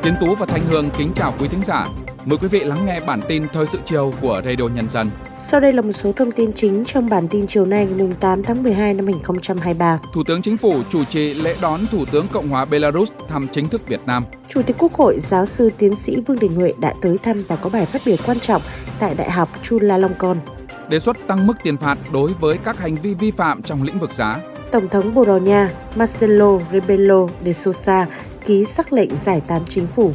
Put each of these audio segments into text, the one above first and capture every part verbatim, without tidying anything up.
Tiến Tú và Thanh Hương kính chào quý thính giả. Mời quý vị lắng nghe bản tin Thời sự chiều của Radio Nhân dân. Sau đây là một số thông tin chính trong bản tin chiều nay ngày tám tháng mười hai năm hai nghìn không trăm hai mươi ba. Thủ tướng Chính phủ chủ trì lễ đón Thủ tướng Cộng hòa Belarus thăm chính thức Việt Nam. Chủ tịch Quốc hội giáo sư tiến sĩ Vương Đình Huệ đã tới thăm và có bài phát biểu quan trọng tại Đại học Chulalongkorn. Đề xuất tăng mức tiền phạt đối với các hành vi vi phạm trong lĩnh vực giá. Tổng thống Bồ Đào Nha Marcelo Rebelo de Sousa ký sắc lệnh giải tán chính phủ.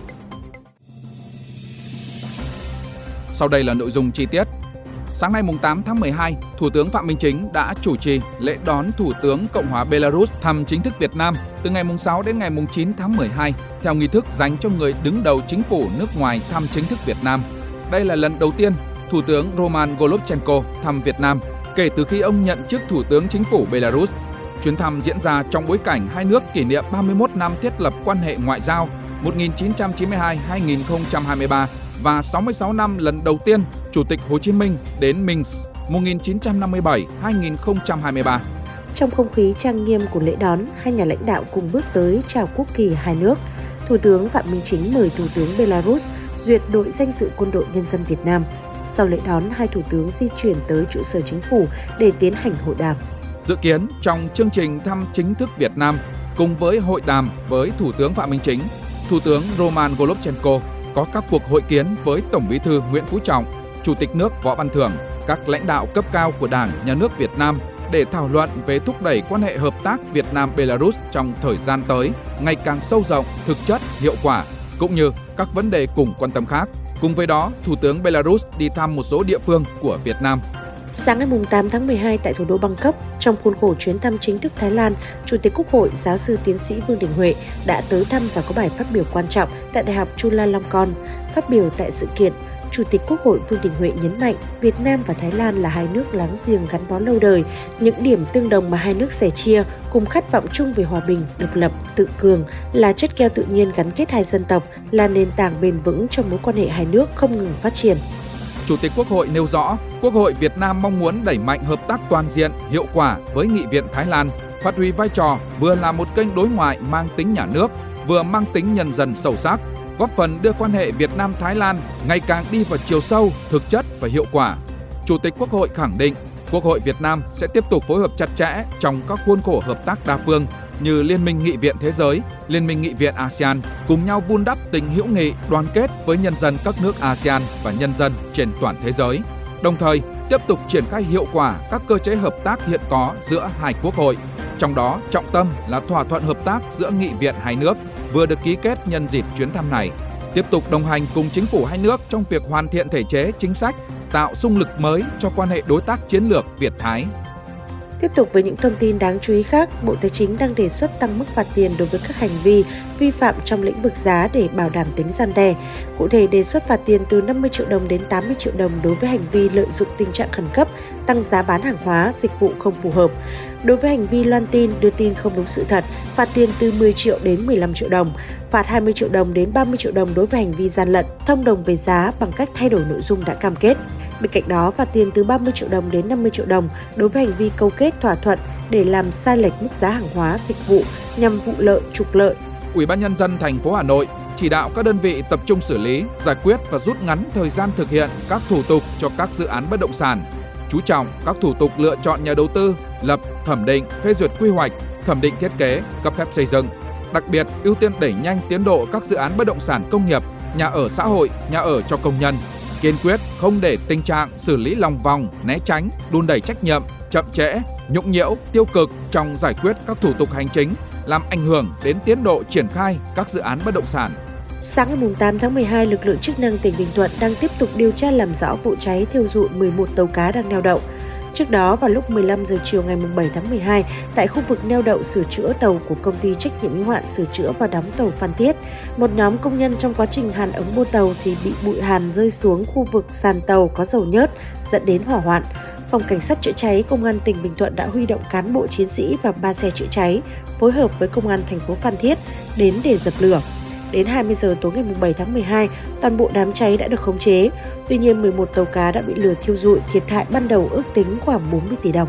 Sau đây là nội dung chi tiết. Sáng nay tám tháng mười hai, Thủ tướng Phạm Minh Chính đã chủ trì lễ đón Thủ tướng Cộng hòa Belarus thăm chính thức Việt Nam từ ngày sáu đến ngày chín tháng mười hai, theo nghi thức dành cho người đứng đầu chính phủ nước ngoài thăm chính thức Việt Nam. Đây là lần đầu tiên Thủ tướng Roman Golovchenko thăm Việt Nam kể từ khi ông nhận chức Thủ tướng Chính phủ Belarus. Chuyến thăm diễn ra trong bối cảnh hai nước kỷ niệm ba mươi mốt năm thiết lập quan hệ ngoại giao một nghìn chín trăm chín mươi hai đến hai nghìn không trăm hai mươi ba và sáu mươi sáu năm lần đầu tiên Chủ tịch Hồ Chí Minh đến Minsk một nghìn chín trăm năm mươi bảy đến hai nghìn không trăm hai mươi ba. Trong không khí trang nghiêm của lễ đón, hai nhà lãnh đạo cùng bước tới chào quốc kỳ hai nước. Thủ tướng Phạm Minh Chính mời Thủ tướng Belarus duyệt đội danh dự Quân đội Nhân dân Việt Nam. Sau lễ đón, hai thủ tướng di chuyển tới trụ sở chính phủ để tiến hành hội đàm. Dự kiến trong chương trình thăm chính thức Việt Nam cùng với hội đàm với Thủ tướng Phạm Minh Chính, Thủ tướng Roman Golovchenko có các cuộc hội kiến với Tổng Bí thư Nguyễn Phú Trọng, Chủ tịch nước Võ Văn Thưởng, các lãnh đạo cấp cao của Đảng, Nhà nước Việt Nam để thảo luận về thúc đẩy quan hệ hợp tác Việt Nam-Belarus trong thời gian tới ngày càng sâu rộng, thực chất, hiệu quả, cũng như các vấn đề cùng quan tâm khác. Cùng với đó, Thủ tướng Belarus đi thăm một số địa phương của Việt Nam. Sáng ngày tám tháng mười hai tại thủ đô Bangkok, trong khuôn khổ chuyến thăm chính thức Thái Lan, Chủ tịch Quốc hội giáo sư tiến sĩ Vương Đình Huệ đã tới thăm và có bài phát biểu quan trọng tại Đại học Chulalongkorn. Phát biểu tại sự kiện, Chủ tịch Quốc hội Vương Đình Huệ nhấn mạnh Việt Nam và Thái Lan là hai nước láng giềng gắn bó lâu đời, những điểm tương đồng mà hai nước sẻ chia cùng khát vọng chung về hòa bình, độc lập, tự cường là chất keo tự nhiên gắn kết hai dân tộc, là nền tảng bền vững cho mối quan hệ hai nước không ngừng phát triển. Chủ tịch Quốc hội nêu rõ, Quốc hội Việt Nam mong muốn đẩy mạnh hợp tác toàn diện, hiệu quả với Nghị viện Thái Lan, phát huy vai trò vừa là một kênh đối ngoại mang tính nhà nước, vừa mang tính nhân dân sâu sắc, góp phần đưa quan hệ Việt Nam-Thái Lan ngày càng đi vào chiều sâu, thực chất và hiệu quả. Chủ tịch Quốc hội khẳng định, Quốc hội Việt Nam sẽ tiếp tục phối hợp chặt chẽ trong các khuôn khổ hợp tác đa phương như Liên minh Nghị viện Thế giới, Liên minh Nghị viện a sê an, cùng nhau vun đắp tình hữu nghị, đoàn kết với nhân dân các nước a sê an và nhân dân trên toàn thế giới. Đồng thời, tiếp tục triển khai hiệu quả các cơ chế hợp tác hiện có giữa hai quốc hội. Trong đó, trọng tâm là thỏa thuận hợp tác giữa nghị viện hai nước vừa được ký kết nhân dịp chuyến thăm này. Tiếp tục đồng hành cùng chính phủ hai nước trong việc hoàn thiện thể chế, chính sách, tạo xung lực mới cho quan hệ đối tác chiến lược Việt-Thái. Tiếp tục với những thông tin đáng chú ý khác, Bộ Tài chính đang đề xuất tăng mức phạt tiền đối với các hành vi vi phạm trong lĩnh vực giá để bảo đảm tính răn đe. Cụ thể, đề xuất phạt tiền từ năm mươi triệu đồng đến tám mươi triệu đồng đối với hành vi lợi dụng tình trạng khẩn cấp, tăng giá bán hàng hóa, dịch vụ không phù hợp. Đối với hành vi loan tin, đưa tin không đúng sự thật, phạt tiền từ mười triệu đến mười lăm triệu đồng, phạt hai mươi triệu đồng đến ba mươi triệu đồng đối với hành vi gian lận, thông đồng về giá bằng cách thay đổi nội dung đã cam kết. Bên cạnh đó, phạt tiền từ ba mươi triệu đồng đến năm mươi triệu đồng đối với hành vi câu kết thỏa thuận để làm sai lệch mức giá hàng hóa, dịch vụ nhằm vụ lợi, trục lợi. Ủy ban Nhân dân thành phố Hà Nội chỉ đạo các đơn vị tập trung xử lý, giải quyết và rút ngắn thời gian thực hiện các thủ tục cho các dự án bất động sản, chú trọng các thủ tục lựa chọn nhà đầu tư, lập, thẩm định, phê duyệt quy hoạch, thẩm định thiết kế, cấp phép xây dựng. Đặc biệt, ưu tiên đẩy nhanh tiến độ các dự án bất động sản công nghiệp, nhà ở xã hội, nhà ở cho công nhân. Kiên quyết không để tình trạng xử lý lòng vòng, né tránh, đùn đẩy trách nhiệm, chậm trễ, nhũng nhiễu, tiêu cực trong giải quyết các thủ tục hành chính, làm ảnh hưởng đến tiến độ triển khai các dự án bất động sản. Sáng ngày tám tháng mười hai, lực lượng chức năng tỉnh Bình Thuận đang tiếp tục điều tra làm rõ vụ cháy thiêu rụi mười một tàu cá đang neo đậu. Trước đó, vào lúc mười lăm giờ chiều ngày bảy tháng mười hai, tại khu vực neo đậu sửa chữa tàu của công ty trách nhiệm hữu hạn sửa chữa và đóng tàu Phan Thiết, một nhóm công nhân trong quá trình hàn ống bô tàu thì bị bụi hàn rơi xuống khu vực sàn tàu có dầu nhớt, dẫn đến hỏa hoạn. Phòng Cảnh sát chữa cháy Công an tỉnh Bình Thuận đã huy động cán bộ chiến sĩ và ba xe chữa cháy, phối hợp với Công an thành phố Phan Thiết đến để dập lửa. Đến hai mươi giờ tối ngày bảy tháng mười hai, toàn bộ đám cháy đã được khống chế. Tuy nhiên, mười một tàu cá đã bị lửa thiêu rụi, thiệt hại ban đầu ước tính khoảng bốn mươi tỷ đồng.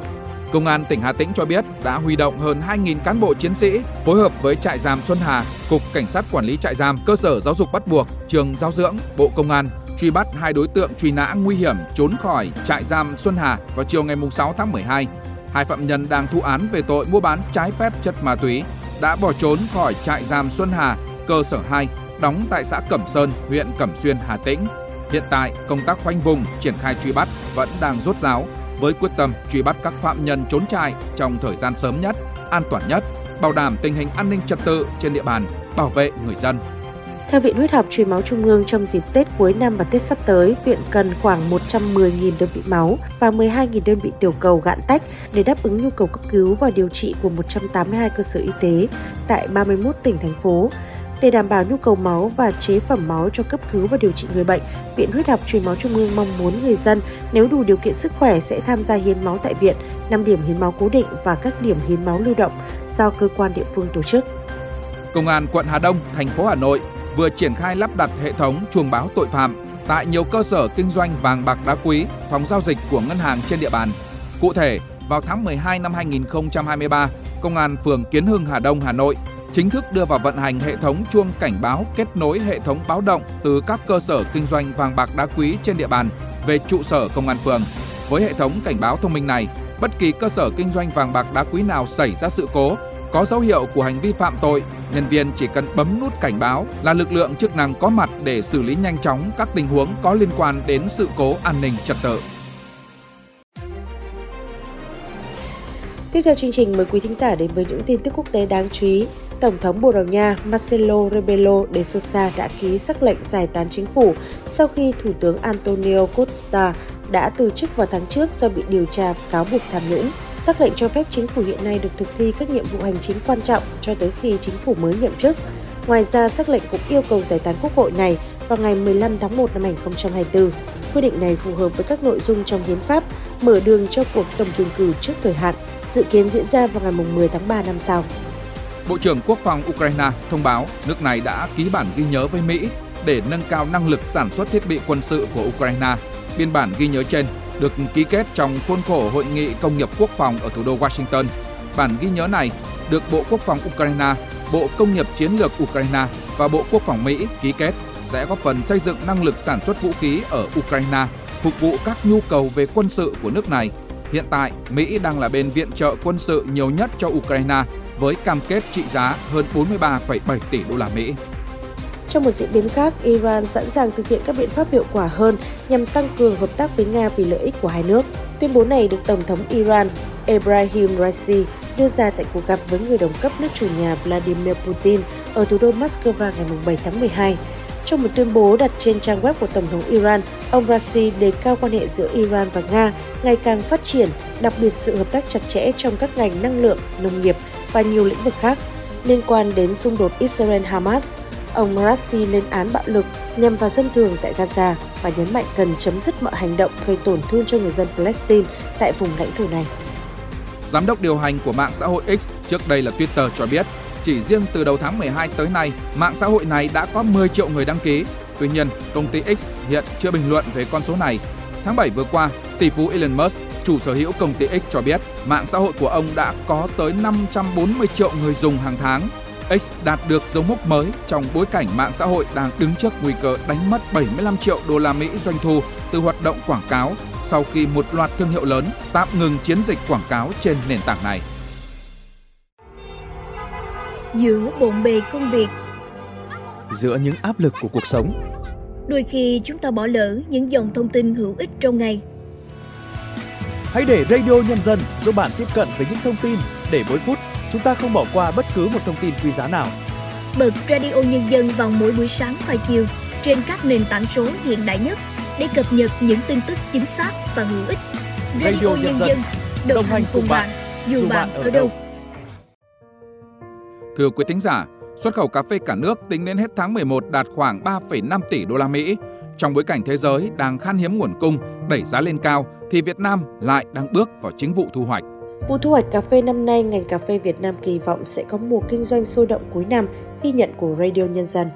Công an tỉnh Hà Tĩnh cho biết đã huy động hơn hai nghìn cán bộ chiến sĩ phối hợp với trại giam Xuân Hà, Cục Cảnh sát Quản lý trại giam, cơ sở giáo dục bắt buộc, trường giáo dưỡng, Bộ Công an truy bắt hai đối tượng truy nã nguy hiểm trốn khỏi trại giam Xuân Hà vào chiều ngày sáu tháng mười hai. Hai phạm nhân đang thụ án về tội mua bán trái phép chất ma túy đã bỏ trốn khỏi trại giam Xuân Hà, cơ sở hai, đóng tại xã Cẩm Sơn, huyện Cẩm Xuyên, Hà Tĩnh. Hiện tại, công tác khoanh vùng, triển khai truy bắt vẫn đang rốt ráo, với quyết tâm truy bắt các phạm nhân trốn trại trong thời gian sớm nhất, an toàn nhất, bảo đảm tình hình an ninh trật tự trên địa bàn, bảo vệ người dân. Theo Viện Huyết học Truyền máu Trung ương, trong dịp Tết cuối năm và Tết sắp tới, Viện cần khoảng một trăm mười nghìn đơn vị máu và mười hai nghìn đơn vị tiểu cầu gạn tách để đáp ứng nhu cầu cấp cứu và điều trị của một trăm tám mươi hai cơ sở y tế tại ba mươi mốt tỉnh, thành phố. Để đảm bảo nhu cầu máu và chế phẩm máu cho cấp cứu và điều trị người bệnh, Viện Huyết học Truyền máu Trung ương mong muốn người dân nếu đủ điều kiện sức khỏe sẽ tham gia hiến máu tại viện, năm điểm hiến máu cố định và các điểm hiến máu lưu động do cơ quan địa phương tổ chức. Công an quận Hà Đông, thành phố Hà Nội vừa triển khai lắp đặt hệ thống chuông báo tội phạm tại nhiều cơ sở kinh doanh vàng bạc đá quý, phòng giao dịch của ngân hàng trên địa bàn. Cụ thể, vào tháng mười hai năm hai nghìn không trăm hai mươi ba, Công an phường Kiến Hưng, Hà Đông, Hà Nội chính thức đưa vào vận hành hệ thống chuông cảnh báo kết nối hệ thống báo động từ các cơ sở kinh doanh vàng bạc đá quý trên địa bàn về trụ sở công an phường. Với hệ thống cảnh báo thông minh này, bất kỳ cơ sở kinh doanh vàng bạc đá quý nào xảy ra sự cố, có dấu hiệu của hành vi phạm tội, nhân viên chỉ cần bấm nút cảnh báo là lực lượng chức năng có mặt để xử lý nhanh chóng các tình huống có liên quan đến sự cố an ninh trật tự. Tiếp theo chương trình, mời quý thính giả đến với những tin tức quốc tế đáng chú ý. Tổng thống Bồ Đào Nha Marcelo Rebelo de Sousa đã ký sắc lệnh giải tán chính phủ sau khi Thủ tướng Antonio Costa đã từ chức vào tháng trước do bị điều tra cáo buộc tham nhũng. Sắc lệnh cho phép chính phủ hiện nay được thực thi các nhiệm vụ hành chính quan trọng cho tới khi chính phủ mới nhậm chức. Ngoài ra, sắc lệnh cũng yêu cầu giải tán quốc hội này vào ngày mười lăm tháng một năm hai nghìn không trăm hai mươi tư. Quyết định này phù hợp với các nội dung trong hiến pháp, mở đường cho cuộc tổng tuyển cử trước thời hạn, dự kiến diễn ra vào ngày mười tháng ba năm sau. Bộ trưởng Quốc phòng Ukraine thông báo nước này đã ký bản ghi nhớ với Mỹ để nâng cao năng lực sản xuất thiết bị quân sự của Ukraine. Biên bản ghi nhớ trên được ký kết trong khuôn khổ Hội nghị Công nghiệp Quốc phòng ở thủ đô Washington. Bản ghi nhớ này được Bộ Quốc phòng Ukraine, Bộ Công nghiệp Chiến lược Ukraine và Bộ Quốc phòng Mỹ ký kết sẽ góp phần xây dựng năng lực sản xuất vũ khí ở Ukraine, phục vụ các nhu cầu về quân sự của nước này. Hiện tại, Mỹ đang là bên viện trợ quân sự nhiều nhất cho Ukraine với cam kết trị giá hơn bốn mươi ba phẩy bảy tỷ đô la Mỹ. Trong một diễn biến khác, Iran sẵn sàng thực hiện các biện pháp hiệu quả hơn nhằm tăng cường hợp tác với Nga vì lợi ích của hai nước. Tuyên bố này được Tổng thống Iran Ebrahim Raisi đưa ra tại cuộc gặp với người đồng cấp nước chủ nhà Vladimir Putin ở thủ đô Moscow ngày bảy tháng mười hai. Trong một tuyên bố đặt trên trang web của Tổng thống Iran, ông Raisi đề cao quan hệ giữa Iran và Nga ngày càng phát triển, đặc biệt sự hợp tác chặt chẽ trong các ngành năng lượng, nông nghiệp và nhiều lĩnh vực khác. Liên quan đến xung đột Israel-Hamas, ông Raisi lên án bạo lực nhằm vào dân thường tại Gaza và nhấn mạnh cần chấm dứt mọi hành động gây tổn thương cho người dân Palestine tại vùng lãnh thổ này. Giám đốc điều hành của mạng xã hội X, trước đây là Twitter, cho biết chỉ riêng từ đầu tháng mười hai tới nay, mạng xã hội này đã có mười triệu người đăng ký. Tuy nhiên, công ty X hiện chưa bình luận về con số này. Tháng bảy vừa qua, tỷ phú Elon Musk, chủ sở hữu công ty X, cho biết mạng xã hội của ông đã có tới năm trăm bốn mươi triệu người dùng hàng tháng. X đạt được dấu mốc mới trong bối cảnh mạng xã hội đang đứng trước nguy cơ đánh mất bảy mươi lăm triệu đô la Mỹ doanh thu từ hoạt động quảng cáo sau khi một loạt thương hiệu lớn tạm ngừng chiến dịch quảng cáo trên nền tảng này. Giữa bộn bề công việc, giữa những áp lực của cuộc sống, đôi khi chúng ta bỏ lỡ những dòng thông tin hữu ích trong ngày. Hãy để Radio Nhân dân giúp bạn tiếp cận với những thông tin để mỗi phút chúng ta không bỏ qua bất cứ một thông tin quý giá nào. Bật Radio Nhân dân vào mỗi buổi sáng và chiều trên các nền tảng số hiện đại nhất để cập nhật những tin tức chính xác và hữu ích. Radio, Radio Nhân, Nhân dân đồng, đồng hành cùng bạn, dù, dù bạn ở đâu. Thưa quý thính giả, xuất khẩu cà phê cả nước tính đến hết tháng mười một đạt khoảng ba phẩy năm tỷ đô la Mỹ. Trong bối cảnh thế giới đang khan hiếm nguồn cung, đẩy giá lên cao, thì Việt Nam lại đang bước vào chính vụ thu hoạch. Vụ thu hoạch cà phê năm nay, ngành cà phê Việt Nam kỳ vọng sẽ có mùa kinh doanh sôi động cuối năm, ghi nhận của Radio Nhân dân.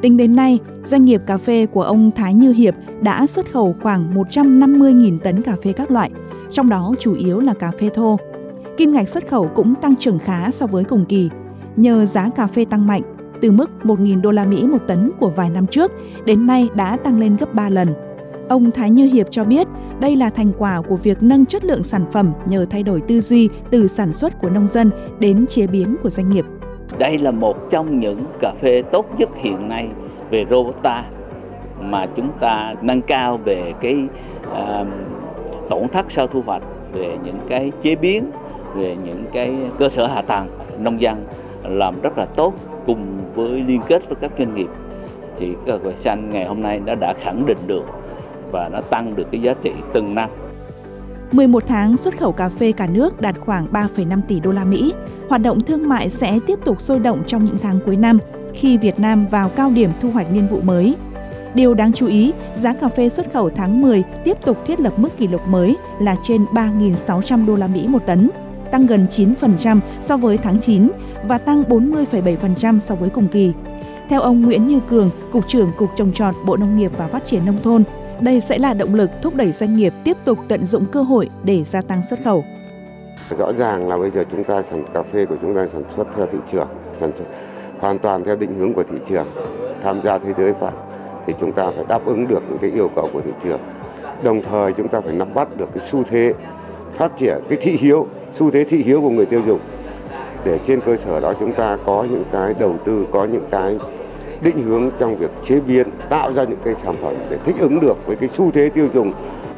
Tính đến nay, doanh nghiệp cà phê của ông Thái Như Hiệp đã xuất khẩu khoảng một trăm năm mươi nghìn tấn cà phê các loại, trong đó chủ yếu là cà phê thô. Kim ngạch xuất khẩu cũng tăng trưởng khá so với cùng kỳ, nhờ giá cà phê tăng mạnh, từ mức một nghìn đô la Mỹ một tấn của vài năm trước, đến nay đã tăng lên gấp ba lần. Ông Thái Như Hiệp cho biết đây là thành quả của việc nâng chất lượng sản phẩm nhờ thay đổi tư duy từ sản xuất của nông dân đến chế biến của doanh nghiệp. Đây là một trong những cà phê tốt nhất hiện nay về Robusta mà chúng ta nâng cao về cái uh, tổn thất sau thu hoạch, về những cái chế biến, về những cái cơ sở hạ tầng nông dân làm rất là tốt cùng với liên kết với các doanh nghiệp. Thì cà phê xanh ngày hôm nay nó đã khẳng định được và nó tăng được cái giá trị từng năm. mười một tháng xuất khẩu cà phê cả nước đạt khoảng ba phẩy năm tỷ đô la Mỹ. Hoạt động thương mại sẽ tiếp tục sôi động trong những tháng cuối năm khi Việt Nam vào cao điểm thu hoạch niên vụ mới. Điều đáng chú ý, giá cà phê xuất khẩu tháng mười tiếp tục thiết lập mức kỷ lục mới là trên ba nghìn sáu trăm đô la Mỹ một tấn, tăng gần chín phần trăm so với tháng chín và tăng bốn mươi phẩy bảy phần trăm so với cùng kỳ. Theo ông Nguyễn Như Cường, Cục trưởng Cục Trồng trọt, Bộ Nông nghiệp và Phát triển Nông thôn, đây sẽ là động lực thúc đẩy doanh nghiệp tiếp tục tận dụng cơ hội để gia tăng xuất khẩu. Rõ ràng là bây giờ chúng ta sản cà phê của chúng ta sản xuất theo thị trường, sản xuất hoàn toàn theo định hướng của thị trường, tham gia thế giới vào thì chúng ta phải đáp ứng được những cái yêu cầu của thị trường. Đồng thời chúng ta phải nắm bắt được cái xu thế phát triển, cái thị hiếu, xu thế thị hiếu của người tiêu dùng. Để trên cơ sở đó chúng ta có những cái đầu tư, có những cái định hướng trong việc chế biến, tạo ra những cái sản phẩm để thích ứng được với cái xu thế tiêu dùng.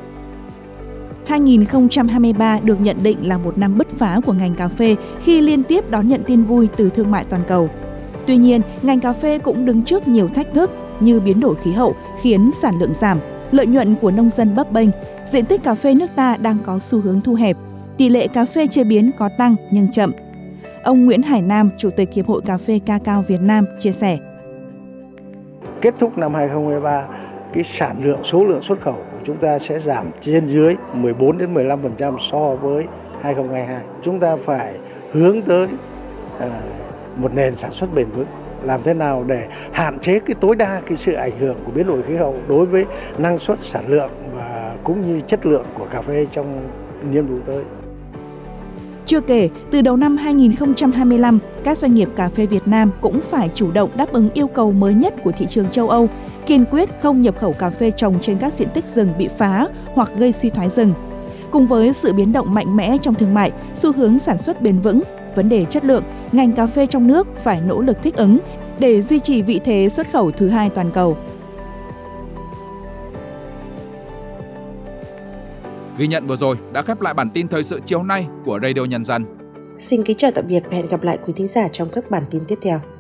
hai nghìn không trăm hai mươi ba được nhận định là một năm bứt phá của ngành cà phê khi liên tiếp đón nhận tin vui từ thương mại toàn cầu. Tuy nhiên, ngành cà phê cũng đứng trước nhiều thách thức như biến đổi khí hậu khiến sản lượng giảm, lợi nhuận của nông dân bấp bênh, diện tích cà phê nước ta đang có xu hướng thu hẹp, tỷ lệ cà phê chế biến có tăng nhưng chậm. Ông Nguyễn Hải Nam, Chủ tịch Hiệp hội Cà phê Cacao Việt Nam chia sẻ. Kết thúc năm hai nghìn không trăm hai mươi ba, cái sản lượng, số lượng xuất khẩu của chúng ta sẽ giảm trên dưới mười bốn đến mười lăm phần trăm so với hai nghìn không trăm hai mươi hai. Chúng ta phải hướng tới uh, một nền sản xuất bền vững, làm thế nào để hạn chế cái tối đa cái sự ảnh hưởng của biến đổi khí hậu đối với năng suất, sản lượng và cũng như chất lượng của cà phê trong niên vụ tới. Chưa kể, từ đầu năm hai nghìn không trăm hai mươi lăm, các doanh nghiệp cà phê Việt Nam cũng phải chủ động đáp ứng yêu cầu mới nhất của thị trường châu Âu, kiên quyết không nhập khẩu cà phê trồng trên các diện tích rừng bị phá hoặc gây suy thoái rừng. Cùng với sự biến động mạnh mẽ trong thương mại, xu hướng sản xuất bền vững, vấn đề chất lượng, ngành cà phê trong nước phải nỗ lực thích ứng để duy trì vị thế xuất khẩu thứ hai toàn cầu. Ghi nhận vừa rồi đã khép lại bản tin thời sự chiều nay của Radio Nhân dân. Xin kính chào tạm biệt và hẹn gặp lại quý thính giả trong các bản tin tiếp theo.